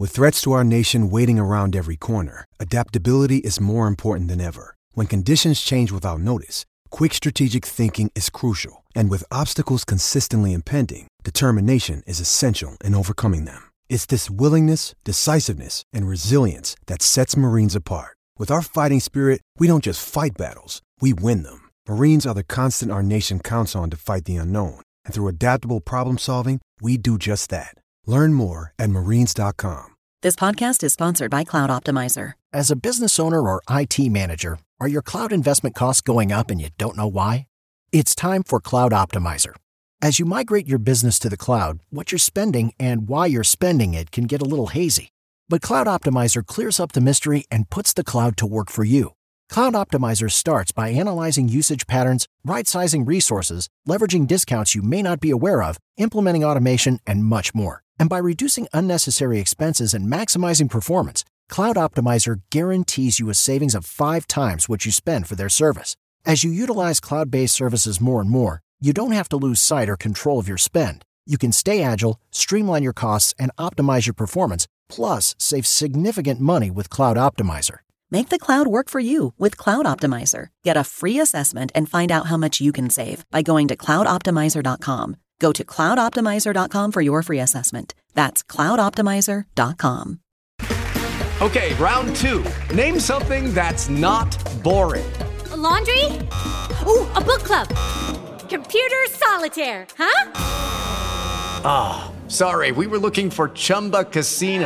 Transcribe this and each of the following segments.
With threats to our nation waiting around every corner, adaptability is more important than ever. When conditions change without notice, quick strategic thinking is crucial. And with obstacles consistently impending, determination is essential in overcoming them. It's this willingness, decisiveness, and resilience that sets Marines apart. With our fighting spirit, we don't just fight battles, we win them. Marines are the constant our nation counts on to fight the unknown. And through adaptable problem solving, we do just that. Learn more at marines.com. This podcast is sponsored by Cloud Optimizer. As a business owner or IT manager, are your cloud investment costs going up and you don't know why? It's time for Cloud Optimizer. As you migrate your business to the cloud, what you're spending and why you're spending it can get a little hazy. But Cloud Optimizer clears up the mystery and puts the cloud to work for you. Cloud Optimizer starts by analyzing usage patterns, right-sizing resources, leveraging discounts you may not be aware of, implementing automation, and much more. And by reducing unnecessary expenses and maximizing performance, Cloud Optimizer guarantees you a savings of 5 times what you spend for their service. As you utilize cloud-based services more and more, you don't have to lose sight or control of your spend. You can stay agile, streamline your costs, and optimize your performance, plus save significant money with Cloud Optimizer. Make the cloud work for you with Cloud Optimizer. Get a free assessment and find out how much you can save by going to cloudoptimizer.com. Go to cloudoptimizer.com for your free assessment. That's cloudoptimizer.com. Okay, round 2. Name something that's not boring. A laundry? Ooh, a book club. Computer solitaire, huh? Ah, sorry, we were looking for Chumba Casino.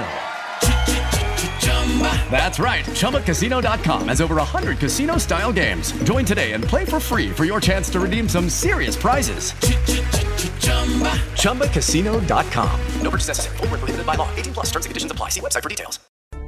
That's right, ChumbaCasino.com has over 100 casino-style games. Join today and play for free for your chance to redeem some serious prizes. ChumbaCasino.com. No purchase necessary. Void where prohibited by law. 18 plus. Terms and conditions apply. See website for details.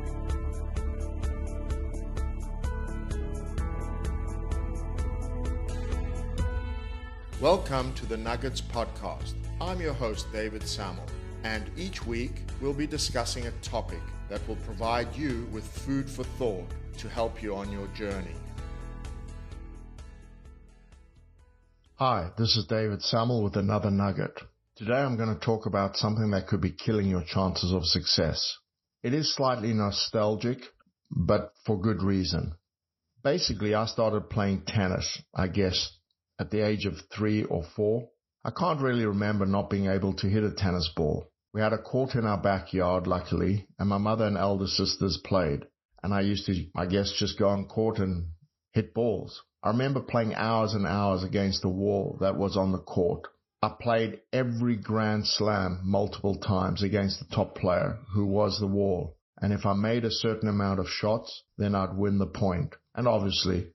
Welcome to the Nuggets Podcast. I'm your host, David Samuel, and each week we'll be discussing a topic that will provide you with food for thought to help you on your journey. Hi, this is David Samuel with another Nugget. Today I'm going to talk about something that could be killing your chances of success. It is slightly nostalgic, but for good reason. Basically, I started playing tennis, I guess, at the age of 3 or 4. I can't really remember not being able to hit a tennis ball. We had a court in our backyard, luckily, and my mother and elder sisters played. And I used to, just go on court and hit balls. I remember playing hours and hours against the wall that was on the court. I played every Grand Slam multiple times against the top player, who was the wall. And if I made a certain amount of shots, then I'd win the point. And obviously,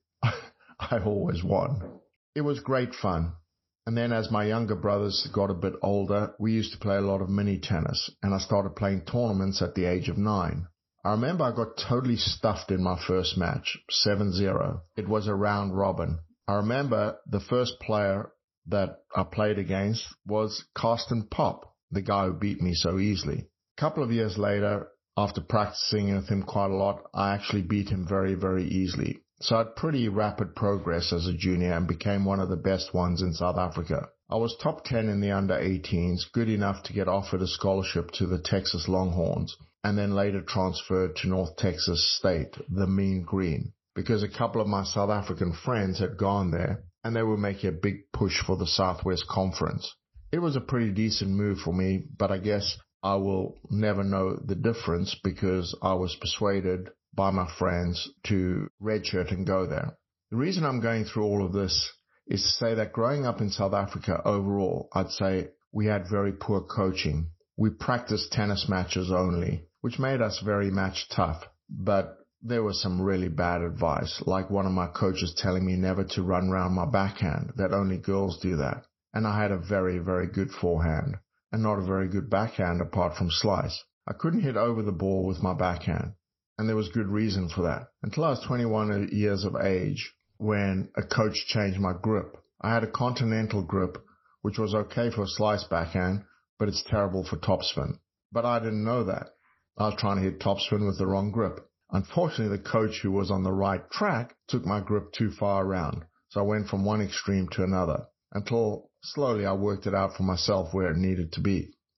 I always won. It was great fun. And then as my younger brothers got a bit older, we used to play a lot of mini tennis, and I started playing tournaments at the age of 9. I remember I got totally stuffed in my first match, 7-0. It was a round robin. I remember the first player that I played against was Carsten Popp, the guy who beat me so easily. A couple of years later, after practicing with him quite a lot, I actually beat him very, very easily. So I had pretty rapid progress as a junior and became one of the best ones in South Africa. I was top 10 in the under-18s, good enough to get offered a scholarship to the Texas Longhorns, and then later transferred to North Texas State, the Mean Green, because a couple of my South African friends had gone there, and they were making a big push for the Southwest Conference. It was a pretty decent move for me, but I guess I will never know the difference because I was persuaded by my friends to redshirt and go there. The reason I'm going through all of this is to say that growing up in South Africa overall, I'd say we had very poor coaching. We practiced tennis matches only, which made us very match tough. But there was some really bad advice, like one of my coaches telling me never to run round my backhand, that only girls do that. And I had a very, very good forehand and not a very good backhand apart from slice. I couldn't hit over the ball with my backhand. And there was good reason for that. Until I was 21 years of age, when a coach changed my grip. I had a continental grip, which was okay for a slice backhand, but it's terrible for topspin. But I didn't know that. I was trying to hit topspin with the wrong grip. Unfortunately, the coach who was on the right track took my grip too far around. So I went from one extreme to another until slowly I worked it out for myself where it needed to be.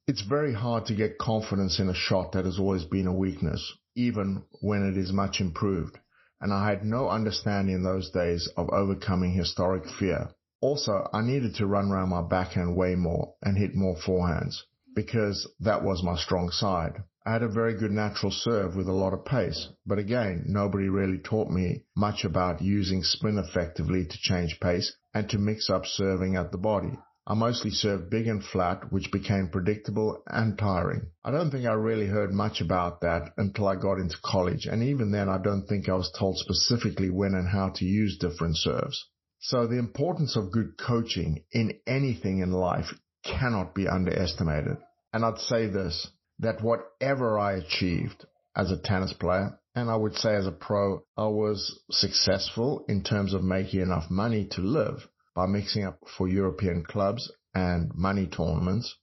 It's very hard to get confidence in a shot that has always been a weakness, even when it is much improved, and I had no understanding in those days of overcoming historic fear. Also, I needed to run around my backhand way more and hit more forehands, because that was my strong side. I had a very good natural serve with a lot of pace, but again, nobody really taught me much about using spin effectively to change pace and to mix up serving at the body. I mostly served big and flat, which became predictable and tiring. I don't think I really heard much about that until I got into college, and even then I don't think I was told specifically when and how to use different serves. So the importance of good coaching in anything in life cannot be underestimated. And I'd say this, that whatever I achieved as a tennis player, and I would say as a pro, I was successful in terms of making enough money to live by mixing up for European clubs and money tournaments,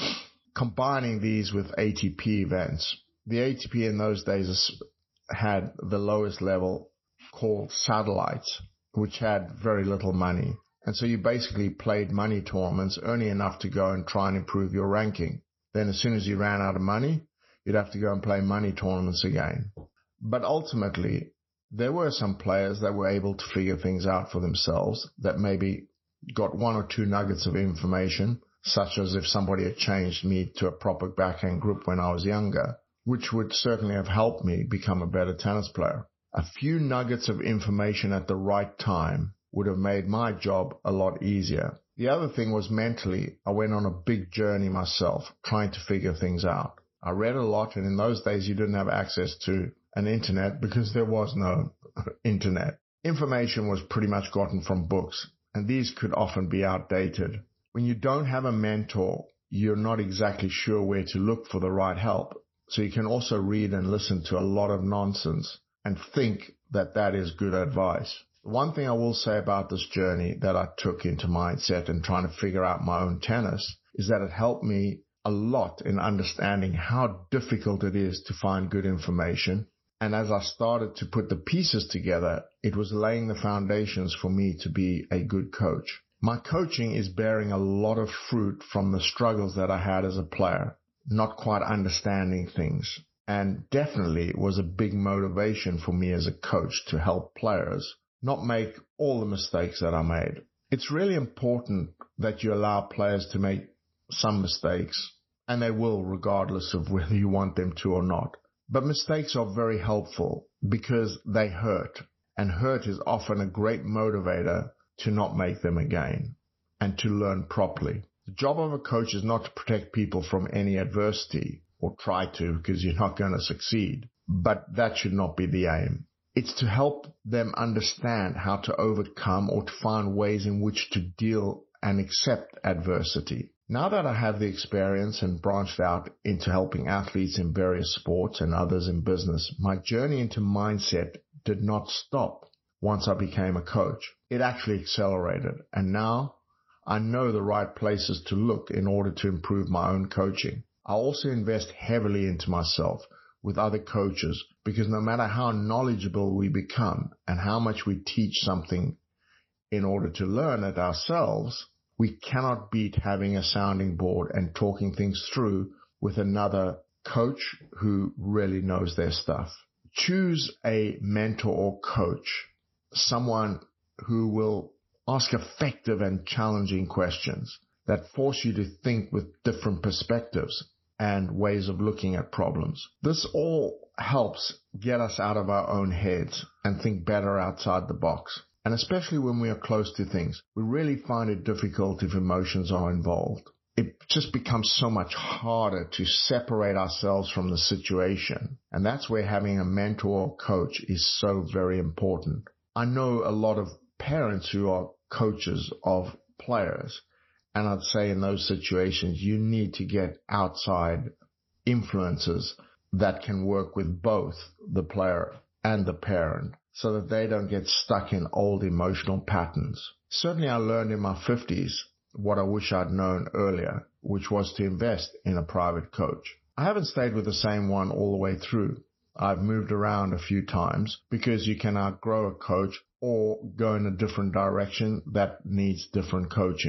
combining these with ATP events. The ATP in those days had the lowest level called satellites, which had very little money. And so you basically played money tournaments, earning enough to go and try and improve your ranking. Then as soon as you ran out of money, you'd have to go and play money tournaments again. But ultimately, there were some players that were able to figure things out for themselves that maybe got one or two nuggets of information, such as if somebody had changed me to a proper backhand grip when I was younger, which would certainly have helped me become a better tennis player. A few nuggets of information at the right time would have made my job a lot easier. The other thing was mentally, I went on a big journey myself, trying to figure things out. I read a lot, and in those days you didn't have access to an internet because there was no internet. Information was pretty much gotten from books, and these could often be outdated. When you don't have a mentor, you're not exactly sure where to look for the right help. So you can also read and listen to a lot of nonsense and think that that is good advice. One thing I will say about this journey that I took into mindset and trying to figure out my own tennis is that it helped me a lot in understanding how difficult it is to find good information. And as I started to put the pieces together, it was laying the foundations for me to be a good coach. My coaching is bearing a lot of fruit from the struggles that I had as a player, not quite understanding things. And definitely it was a big motivation for me as a coach to help players not make all the mistakes that I made. It's really important that you allow players to make some mistakes, and they will regardless of whether you want them to or not. But mistakes are very helpful because they hurt, and hurt is often a great motivator to not make them again and to learn properly. The job of a coach is not to protect people from any adversity, or try to, because you're not going to succeed, but that should not be the aim. It's to help them understand how to overcome or to find ways in which to deal and accept adversity. Now that I have the experience and branched out into helping athletes in various sports and others in business, my journey into mindset did not stop once I became a coach. It actually accelerated, and now I know the right places to look in order to improve my own coaching. I also invest heavily into myself with other coaches, because no matter how knowledgeable we become and how much we teach something in order to learn it ourselves, we cannot beat having a sounding board and talking things through with another coach who really knows their stuff. Choose a mentor or coach, someone who will ask effective and challenging questions that force you to think with different perspectives and ways of looking at problems. This all helps get us out of our own heads and think better outside the box. And especially when we are close to things, we really find it difficult if emotions are involved. It just becomes so much harder to separate ourselves from the situation. And that's where having a mentor or coach is so very important. I know a lot of parents who are coaches of players, and I'd say in those situations, you need to get outside influences that can work with both the player and the parent so that they don't get stuck in old emotional patterns. Certainly I learned in my 50s what I wish I'd known earlier, which was to invest in a private coach. I haven't stayed with the same one all the way through. I've moved around a few times because you can outgrow a coach or go in a different direction that needs different coaching.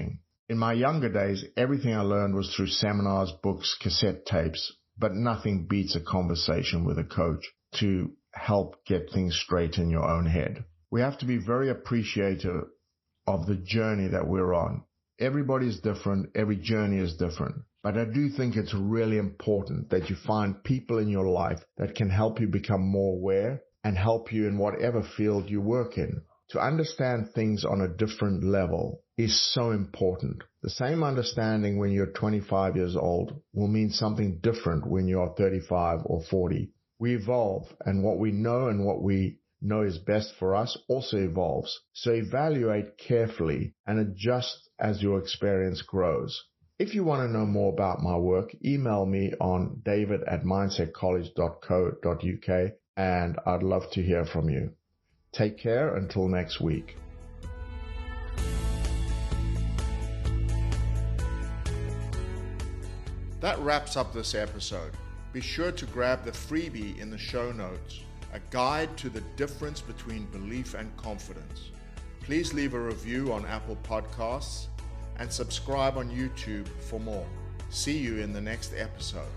In my younger days, everything I learned was through seminars, books, cassette tapes, but nothing beats a conversation with a coach to help get things straight in your own head. We have to be very appreciative of the journey that we're on. Everybody's different. Every journey is different. But I do think it's really important that you find people in your life that can help you become more aware and help you in whatever field you work in. To understand things on a different level is so important. The same understanding when you're 25 years old will mean something different when you're 35 or 40. We evolve, and what we know and what we know is best for us also evolves. So evaluate carefully and adjust as your experience grows. If you want to know more about my work, email me on david@mindsetcollege.co.uk and I'd love to hear from you. Take care until next week. That wraps up this episode. Be sure to grab the freebie in the show notes, a guide to the difference between belief and confidence. Please leave a review on Apple Podcasts and subscribe on YouTube for more. See you in the next episode.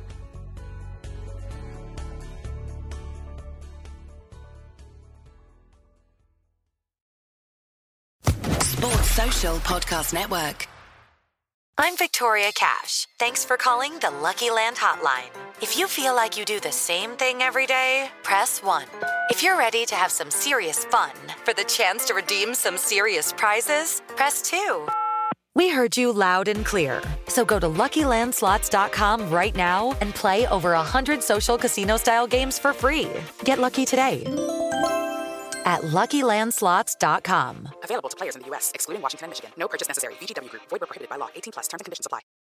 Sports Social Podcast Network. I'm Victoria Cash. Thanks for calling the Lucky Land Hotline. If you feel like you do the same thing every day, press 1. If you're ready to have some serious fun for the chance to redeem some serious prizes, press 2. We heard you loud and clear. So go to LuckyLandSlots.com right now and play over 100 social casino-style games for free. Get lucky today at LuckyLandSlots.com. Available to players in the U.S., excluding Washington and Michigan. No purchase necessary. VGW Group. Void where prohibited by law. 18+. Terms and conditions apply.